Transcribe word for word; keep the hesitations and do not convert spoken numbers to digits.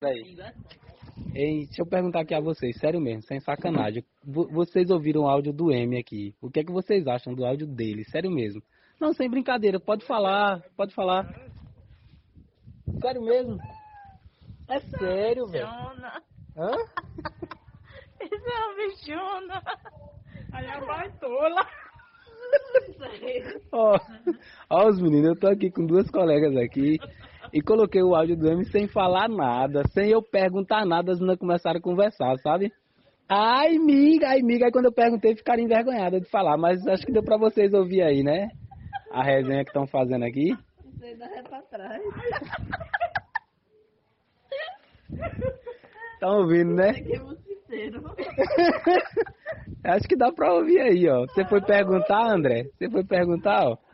Peraí. Ei, deixa eu perguntar aqui a vocês, sério mesmo, sem sacanagem. Vo- Vocês ouviram o áudio do M aqui. O que é que vocês acham do áudio dele? Sério mesmo. Não, sem brincadeira, pode falar, pode falar. Sério mesmo? É sério, velho. Bichona. Hã? Isso é uma bichona. Aí é baitola. Ó, ó os meninos, eu tô aqui com duas colegas aqui e coloquei o áudio do M sem falar nada, sem eu perguntar nada, as meninas começaram a conversar, sabe? Ai, miga, ai, miga, aí quando eu perguntei ficaram envergonhadas de falar, mas acho que deu pra vocês ouvir aí, né? A resenha que estão fazendo aqui. Isso aí dá ré pra trás. Estão ouvindo, né? Isso aqui é mosquiteiro. Acho que dá pra ouvir aí, ó. Você foi perguntar, André? Você foi perguntar, ó.